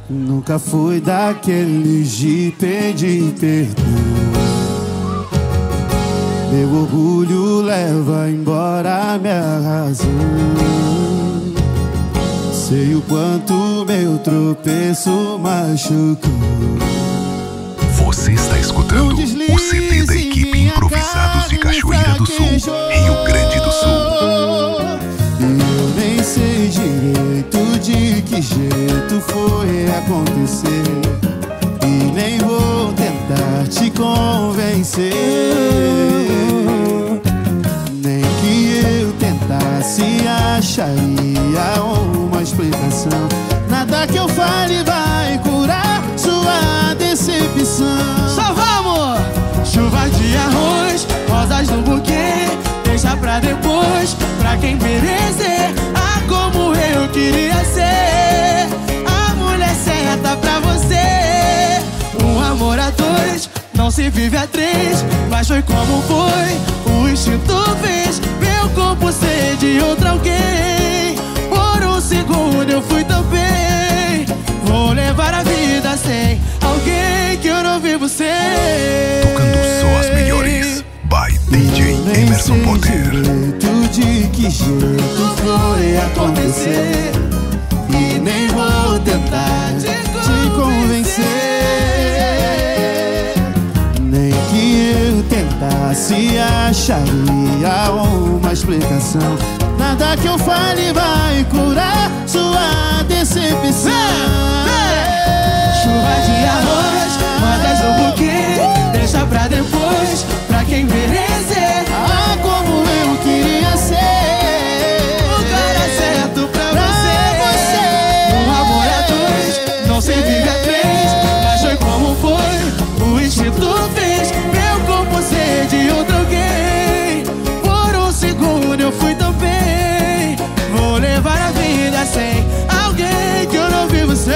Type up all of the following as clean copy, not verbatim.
Nunca fui daqueles de pedir perdão. Meu orgulho leva embora minha razão. Sei o quanto meu tropeço machucou. Você está escutando o CD da equipe Improvisados de Cachoeira do Sul, Rio Grande do Sul. E eu nem sei direito de que jeito foi acontecer, e nem vou tentar te convencer. Nem que eu tentasse acharia uma explicação. Nada que eu fale vai curar sua decepção. Só vamos! Chuva de arroz, rosas no buquê, deixa pra depois, pra quem merecer. Ah, como eu queria ser a mulher certa pra você. Um amor a dois, não se vive a três, mas foi como foi, o instinto fez meu corpo ser de outro alguém. Por um segundo eu fui tão bem. Vou levar a vida sem alguém que eu não vivo sem. Tocando só as melhores, by DJ Emerson Potter. De que jeito foi acontecer, e nem vou tentar te convencer. Nem que eu tentasse acharia uma explicação. Nada que eu fale vai curar sua decepção. Chuva de arroz, rodas no buquê, deixa pra depois, pra quem merecer. Ah, como eu queria ser o cara certo pra você. Um amor a dois, não se vive a três, mas foi como foi, o instinto fez meu corpo ser de outro alguém. Por um segundo eu fui tão bem. Vou levar a vida sem alguém que eu não vivo sem.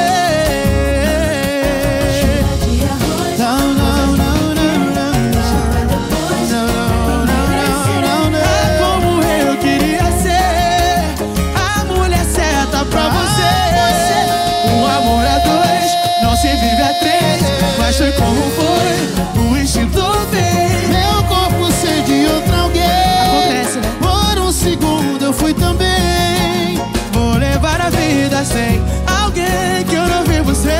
Mas foi como foi, o instinto fez meu corpo ser de outro alguém. Acontece, né? Por um segundo eu fui também. Vou levar a vida sem alguém que eu não vivo sem.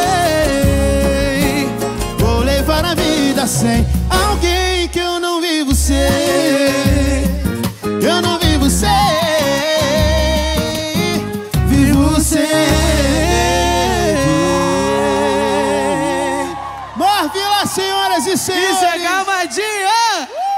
Vou levar a vida sem alguém que eu não vivo sem. Eu não vivo sem. Vivo sem. Vila, senhoras e senhores. Isso é Gamadinha!